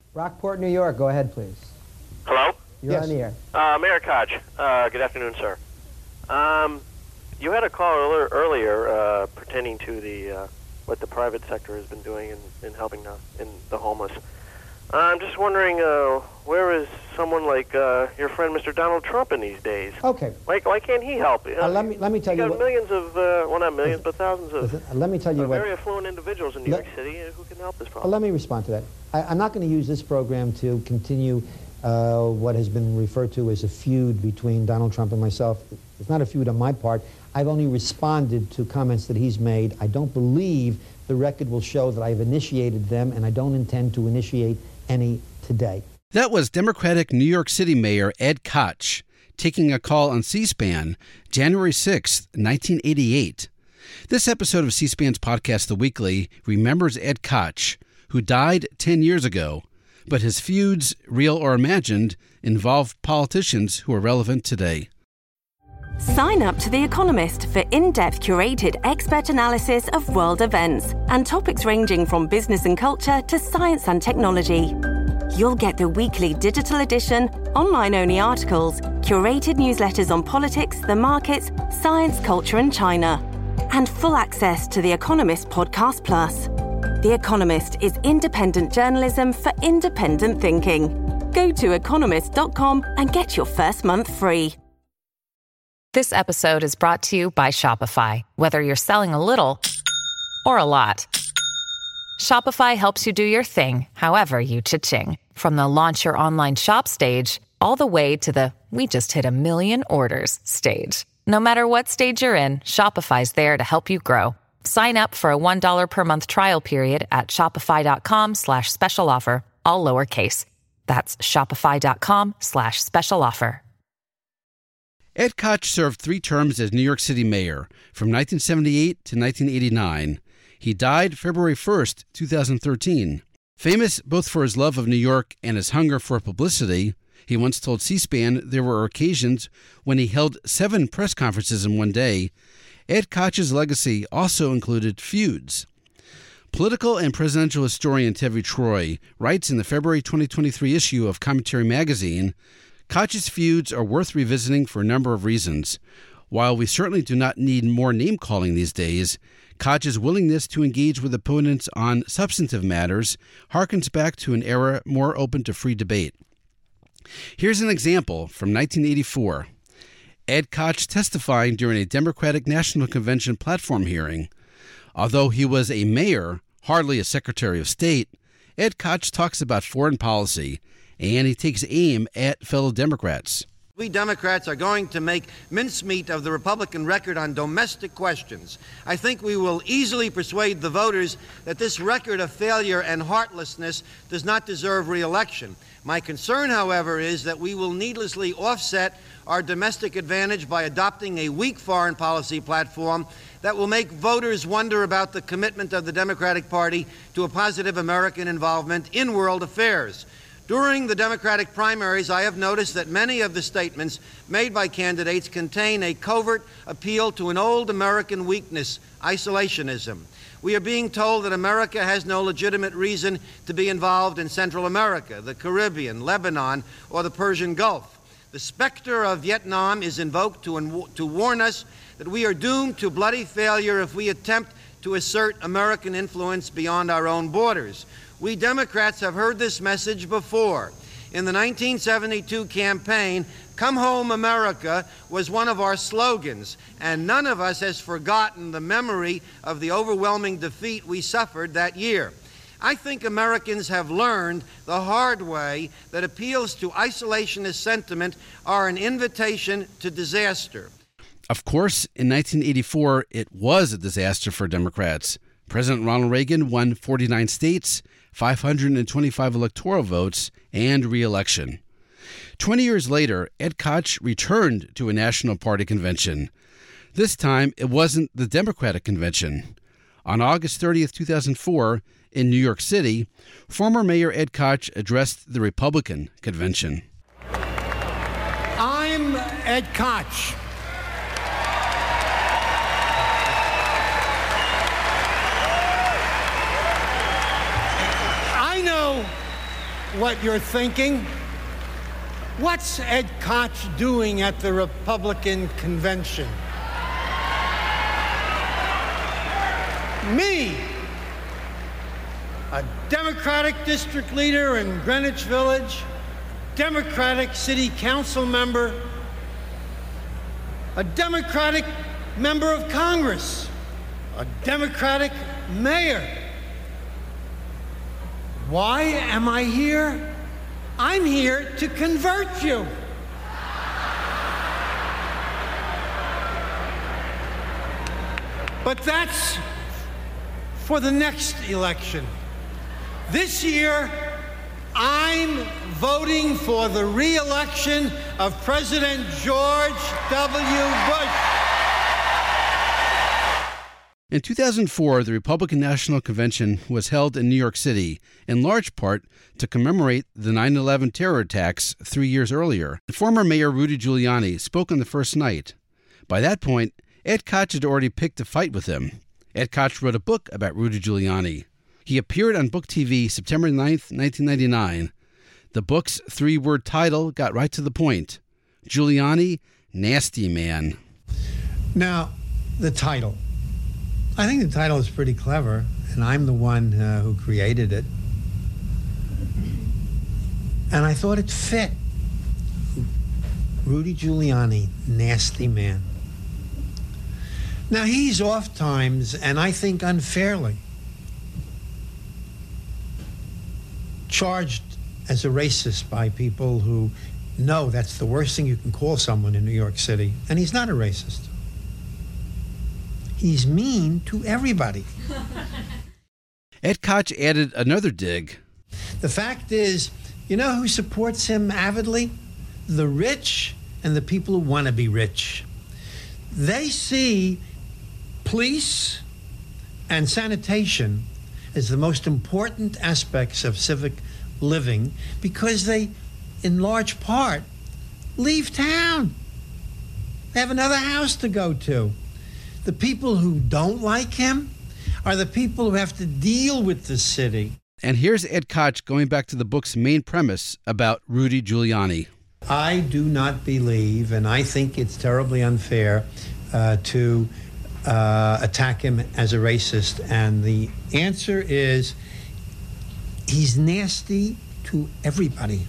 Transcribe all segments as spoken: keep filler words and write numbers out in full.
Rockport, New York. Go ahead, please. Hello? You're yes. on the air. Uh, Mayor Koch, uh, good afternoon, sir. Um, you had a call earlier, earlier uh, pertaining to the uh, what the private sector has been doing in, in helping the, in the homeless. Uh, I'm just wondering, uh, where is someone like uh, your friend Mister Donald Trump in these days? Okay. Like, why can't he help? Uh, let me let me tell you you. got what, millions of, uh, well, not millions, but thousands of listen, let me tell you uh, what, very affluent individuals in New let, York City who can help this uh, problem. let me respond to that. I, I'm not going to use this program to continue uh, what has been referred to as a feud between Donald Trump and myself. It's not a feud on my part. I've only responded to comments that he's made. I don't believe the record will show that I've initiated them, and I don't intend to initiate any today. That was Democratic New York City Mayor Ed Koch taking a call on C-SPAN January sixth, nineteen eighty-eight. This episode of C-SPAN's podcast, The Weekly, remembers Ed Koch, who died ten years ago, but his feuds, real or imagined, involved politicians who are relevant today. Sign up to The Economist for in-depth curated expert analysis of world events and topics ranging from business and culture to science and technology. You'll get the weekly digital edition, online-only articles, curated newsletters on politics, the markets, science, culture, and China, and full access to The Economist Podcast Plus. The Economist is independent journalism for independent thinking. Go to economist dot com and get your first month free. This episode is brought to you by Shopify. Whether you're selling a little or a lot, Shopify helps you do your thing, however you cha-ching. From the launch your online shop stage, all the way to the we just hit a million orders stage. No matter what stage you're in, Shopify's there to help you grow. Sign up for a one dollar per month trial period at shopify.com slash special offer, all lowercase. That's shopify.com slash special offer. Ed Koch served three terms as New York City mayor, from nineteen seventy-eight to nineteen eighty-nine. He died February first, two thousand thirteen. Famous both for his love of New York and his hunger for publicity, he once told C-SPAN there were occasions when he held seven press conferences in one day. Ed Koch's legacy also included feuds. Political and presidential historian Tevi Troy writes in the February twenty twenty-three issue of Commentary magazine, Koch's feuds are worth revisiting for a number of reasons. While we certainly do not need more name-calling these days, Koch's willingness to engage with opponents on substantive matters harkens back to an era more open to free debate. Here's an example from nineteen eighty-four. Ed Koch testifying during a Democratic National Convention platform hearing. Although he was a mayor, hardly a Secretary of State, Ed Koch talks about foreign policy, and he takes aim at fellow Democrats. We Democrats are going to make mincemeat of the Republican record on domestic questions. I think we will easily persuade the voters that this record of failure and heartlessness does not deserve re-election. My concern, however, is that we will needlessly offset our domestic advantage by adopting a weak foreign policy platform that will make voters wonder about the commitment of the Democratic Party to a positive American involvement in world affairs. During the Democratic primaries, I have noticed that many of the statements made by candidates contain a covert appeal to an old American weakness, isolationism. We are being told that America has no legitimate reason to be involved in Central America, the Caribbean, Lebanon, or the Persian Gulf. The specter of Vietnam is invoked to, to warn us that we are doomed to bloody failure if we attempt to assert American influence beyond our own borders. We Democrats have heard this message before. In the nineteen seventy-two campaign, "Come Home, America" was one of our slogans, and none of us has forgotten the memory of the overwhelming defeat we suffered that year. I think Americans have learned the hard way that appeals to isolationist sentiment are an invitation to disaster. Of course, in nineteen eighty-four, it was a disaster for Democrats. President Ronald Reagan won forty-nine states, five hundred twenty-five electoral votes, and re-election. Twenty years later, Ed Koch returned to a National Party convention. This time, it wasn't the Democratic convention. On August thirtieth, two thousand four, in New York City, former Mayor Ed Koch addressed the Republican convention. I'm Ed Koch. what you're thinking. What's Ed Koch doing at the Republican convention? Me, a Democratic district leader in Greenwich Village, Democratic city council member, a Democratic member of Congress, a Democratic mayor. Why am I here? I'm here to convert you. But that's for the next election. This year, I'm voting for the re-election of President George W. Bush. In two thousand four, the Republican National Convention was held in New York City, in large part to commemorate the nine eleven terror attacks three years earlier. Former Mayor Rudy Giuliani spoke on the first night. By that point, Ed Koch had already picked a fight with him. Ed Koch wrote a book about Rudy Giuliani. He appeared on Book T V September ninth, nineteen ninety-nine. The book's three-word title got right to the point. Giuliani, Nasty Man. Now, the title. I think the title is pretty clever, and I'm the one uh, who created it. And I thought it fit. Rudy Giuliani, Nasty Man. Now, he's oft times, and I think unfairly, charged as a racist by people who know that's the worst thing you can call someone in New York City. And he's not a racist. He's mean to everybody. Ed Koch added another dig. The fact is, you know who supports him avidly? The rich and the people who want to be rich. They see police and sanitation as the most important aspects of civic living because they, in large part, leave town. They have another house to go to. The people who don't like him are the people who have to deal with the city. And here's Ed Koch going back to the book's main premise about Rudy Giuliani. I do not believe, and I think it's terribly unfair, uh, to uh, attack him as a racist. And the answer is he's nasty to everybody.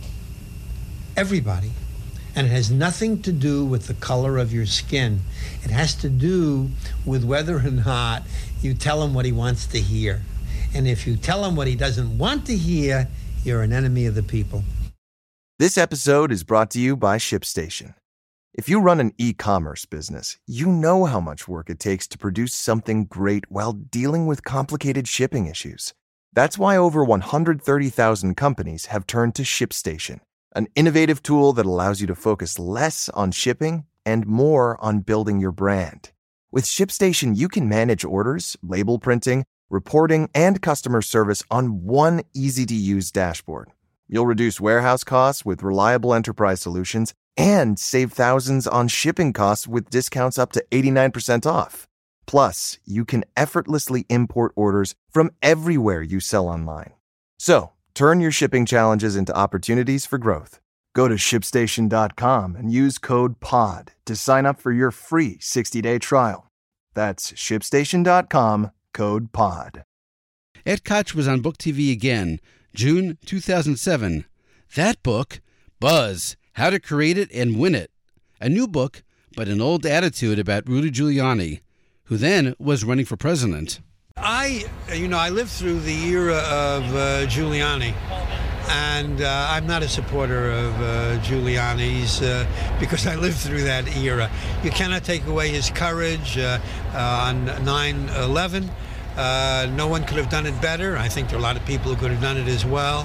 Everybody. And it has nothing to do with the color of your skin. It has to do with whether or not you tell him what he wants to hear. And if you tell him what he doesn't want to hear, you're an enemy of the people. This episode is brought to you by ShipStation. If you run an e-commerce business, you know how much work it takes to produce something great while dealing with complicated shipping issues. That's why over one hundred thirty thousand companies have turned to ShipStation, an innovative tool that allows you to focus less on shipping and more on building your brand. With ShipStation, you can manage orders, label printing, reporting, and customer service on one easy-to-use dashboard. You'll reduce warehouse costs with reliable enterprise solutions and save thousands on shipping costs with discounts up to eighty-nine percent off. Plus, you can effortlessly import orders from everywhere you sell online. So, turn your shipping challenges into opportunities for growth. Go to ship station dot com and use code P O D to sign up for your free sixty-day trial. That's ship station dot com, code P O D. Ed Koch was on Book T V again, June two thousand seven. That book, Buzz, How to Create It and Win It. A new book, but an old attitude about Rudy Giuliani, who then was running for president. I, you know, I lived through the era of uh, Giuliani, and uh, I'm not a supporter of uh, Giuliani's uh, because I lived through that era. You cannot take away his courage uh, uh, on nine eleven. Uh, no one could have done it better. I think there are a lot of people who could have done it as well.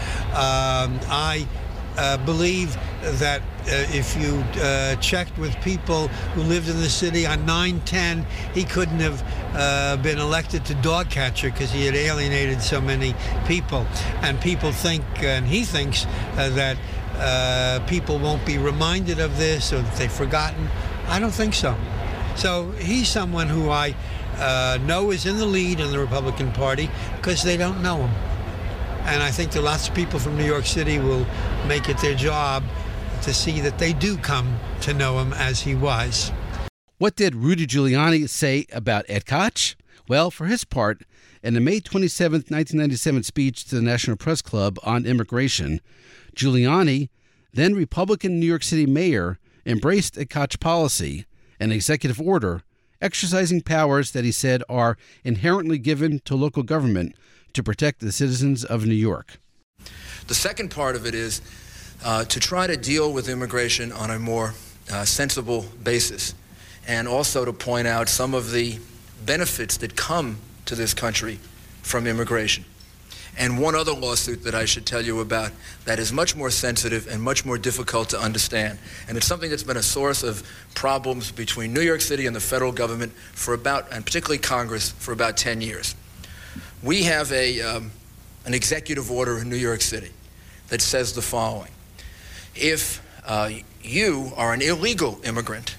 Um, I uh, believe that uh, if you uh, checked with people who lived in the city on nine ten, he couldn't have uh, been elected to dog catcher because he had alienated so many people. And people think, and he thinks, uh, that uh, people won't be reminded of this or that they've forgotten. I don't think so. So he's someone who I uh, know is in the lead in the Republican Party because they don't know him. And I think that lots of people from New York City will make it their job to see that they do come to know him as he was. What did Rudy Giuliani say about Ed Koch? Well, for his part, in a May twenty-seventh, nineteen ninety-seven speech to the National Press Club on immigration, Giuliani, then Republican New York City mayor, embraced Ed Koch policy, an executive order, exercising powers that he said are inherently given to local government to protect the citizens of New York. The second part of it is uh, to try to deal with immigration on a more uh, sensible basis, and also to point out some of the benefits that come to this country from immigration. And one other lawsuit that I should tell you about that is much more sensitive and much more difficult to understand. And it's something that's been a source of problems between New York City and the federal government for about, and particularly Congress, for about ten years. We have a, um, an executive order in New York City that says the following. If uh, you are an illegal immigrant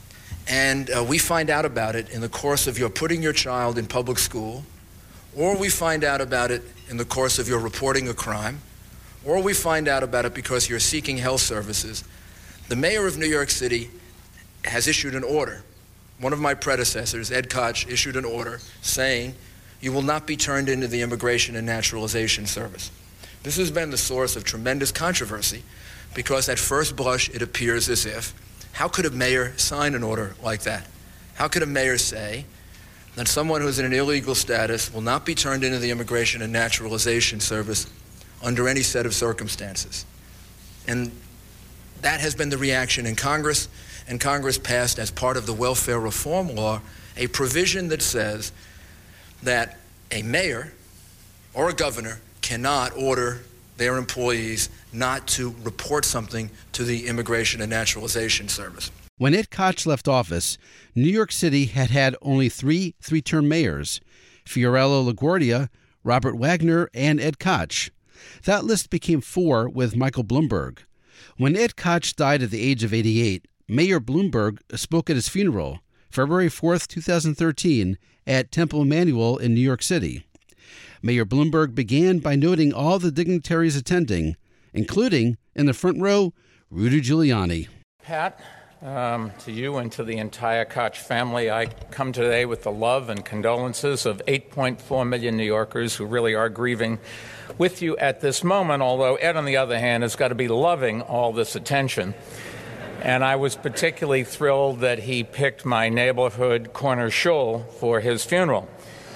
and uh, we find out about it in the course of your putting your child in public school, or we find out about it in the course of your reporting a crime, or we find out about it because you're seeking health services, the mayor of New York City has issued an order. One of my predecessors, Ed Koch, issued an order saying you will not be turned into the Immigration and Naturalization Service. This has been the source of tremendous controversy because at first blush it appears as if, how could a mayor sign an order like that? How could a mayor say that someone who's in an illegal status will not be turned into the Immigration and Naturalization Service under any set of circumstances? And that has been the reaction in Congress, and Congress passed, as part of the welfare reform law, a provision that says that a mayor or a governor cannot order their employees not to report something to the Immigration and Naturalization Service. When Ed Koch left office, New York City had had only three three-term mayors, Fiorello LaGuardia, Robert Wagner, and Ed Koch. That list became four with Michael Bloomberg. When Ed Koch died at the age of eighty-eight, Mayor Bloomberg spoke at his funeral, February fourth, two thousand thirteen, at Temple Emanuel in New York City. Mayor Bloomberg began by noting all the dignitaries attending, including, in the front row, Rudy Giuliani. Pat, Um, to you and to the entire Koch family, I come today with the love and condolences of eight point four million New Yorkers who really are grieving with you at this moment, although Ed, on the other hand, has got to be loving all this attention. And I was particularly thrilled that he picked my neighborhood corner shul for his funeral.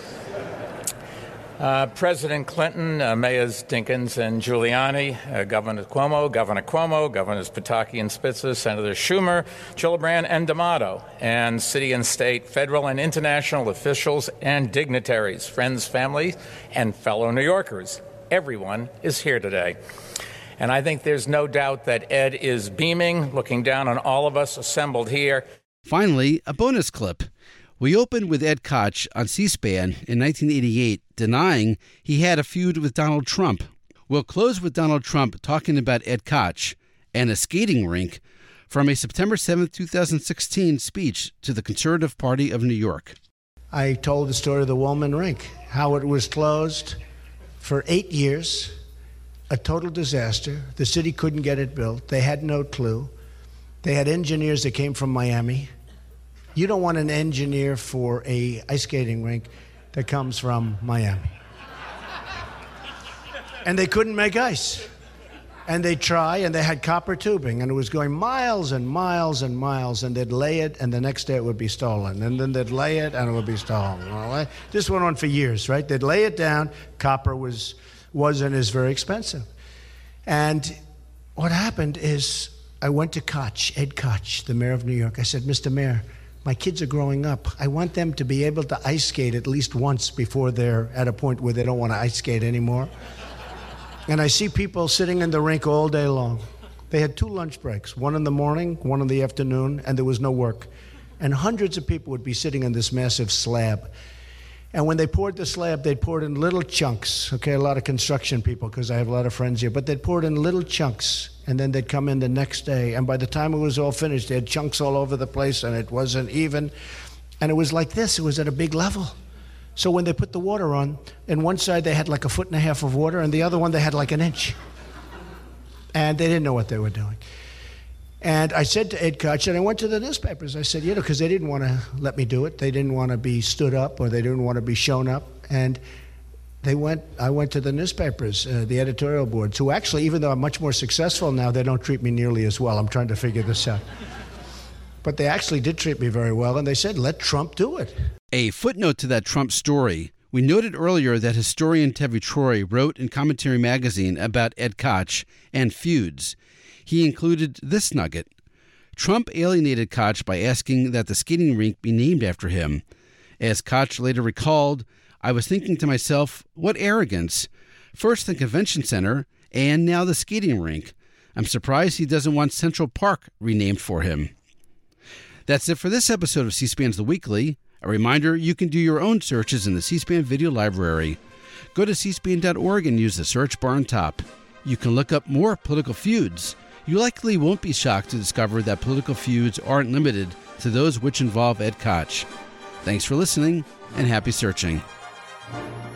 Uh, President Clinton, uh, Mayors Dinkins and Giuliani, uh, Governor Cuomo, Governor Cuomo, Governors Pataki and Spitzer, Senator Schumer, Gillibrand and D'Amato, and city and state, federal and international officials and dignitaries, friends, family, and fellow New Yorkers. Everyone is here today. And I think there's no doubt that Ed is beaming, looking down on all of us assembled here. Finally, a bonus clip. We opened with Ed Koch on C-SPAN in nineteen eighty-eight, denying he had a feud with Donald Trump. We'll close with Donald Trump talking about Ed Koch and a skating rink from a September seventh, two thousand sixteen speech to the Conservative Party of New York. I told the story of the Woolman Rink, how it was closed for eight years, a total disaster. The city couldn't get it built. They had no clue. They had engineers that came from Miami. You don't want an engineer for a ice skating rink that comes from Miami. And they couldn't make ice. And they try, and they had copper tubing, and it was going miles and miles and miles, and they'd lay it, and the next day it would be stolen. And then they'd lay it, and it would be stolen. This went on for years, right? They'd lay it down. Copper was, was and is very expensive. And what happened is I went to Koch, Ed Koch, the mayor of New York. I said, Mister Mayor, my kids are growing up. I want them to be able to ice skate at least once before they're at a point where they don't want to ice skate anymore. And I see people sitting in the rink all day long. They had two lunch breaks, one in the morning, one in the afternoon, and there was no work. And hundreds of people would be sitting in this massive slab. And when they poured the slab, they'd pour it in little chunks. Okay, a lot of construction people, because I have a lot of friends here, but they'd pour it in little chunks. And then they'd come in the next day, and by the time it was all finished, they had chunks all over the place, and it wasn't even. And it was like this. It was at a big level. So when they put the water on, in one side they had like a foot and a half of water, and the other one they had like an inch. And they didn't know what they were doing. And I said to Ed Koch, and I went to the newspapers, I said, you know, because they didn't want to let me do it. They didn't want to be stood up, or they didn't want to be shown up. And they went, I went to the newspapers, uh, the editorial boards, who actually, even though I'm much more successful now, they don't treat me nearly as well. I'm trying to figure this out. But they actually did treat me very well, and they said, let Trump do it. A footnote to that Trump story. We noted earlier that historian Tevi Troy wrote in Commentary Magazine about Ed Koch and feuds. He included this nugget. Trump alienated Koch by asking that the skating rink be named after him. As Koch later recalled, I was thinking to myself, what arrogance. First the convention center, and now the skating rink. I'm surprised he doesn't want Central Park renamed for him. That's it for this episode of C-SPAN's The Weekly. A reminder, you can do your own searches in the C-SPAN video library. Go to c span dot org and use the search bar on top. You can look up more political feuds. You likely won't be shocked to discover that political feuds aren't limited to those which involve Ed Koch. Thanks for listening, and happy searching.